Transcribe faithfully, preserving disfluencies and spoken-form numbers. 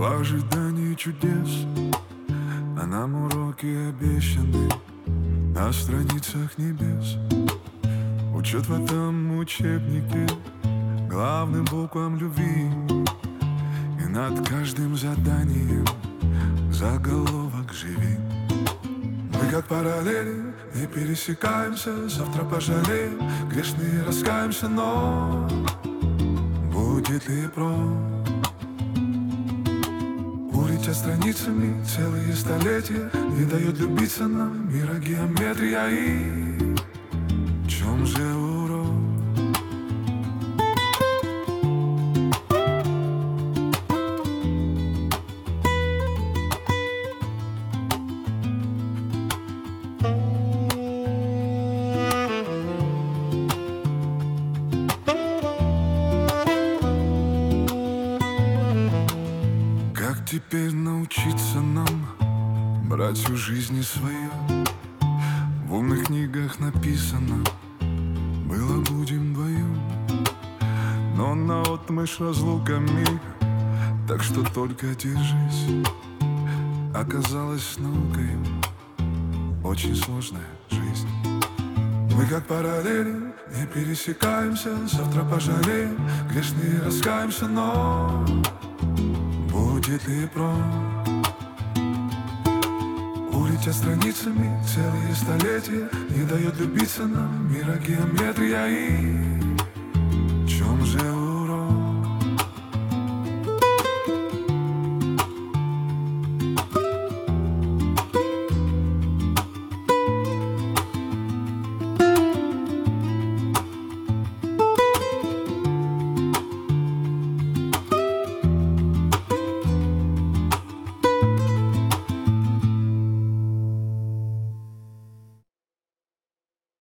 В ожидании чудес, а нам уроки обещаны на страницах небес. Учет в этом учебнике главным буквам любви, и над каждым заданием заголовок «Живи». Мы как параллели не пересекаемся, завтра пожалеем, грешные раскаемся, но будет ли проб? Улетят страницами целые столетия, не дает любиться нам мира геометрия. И в чем же урок? Как теперь научиться нам брать всю жизнь свою? В умных книгах написано: было будем вдвоем. Но наотмашь разлуками, так что только держись. Оказалось наукой очень сложная жизнь. Мы как параллели не пересекаемся, завтра пожалеем, грешные раскаемся, но будет ли проб? Улетят страницами целые столетия, не дает любиться нам мира геометрия. И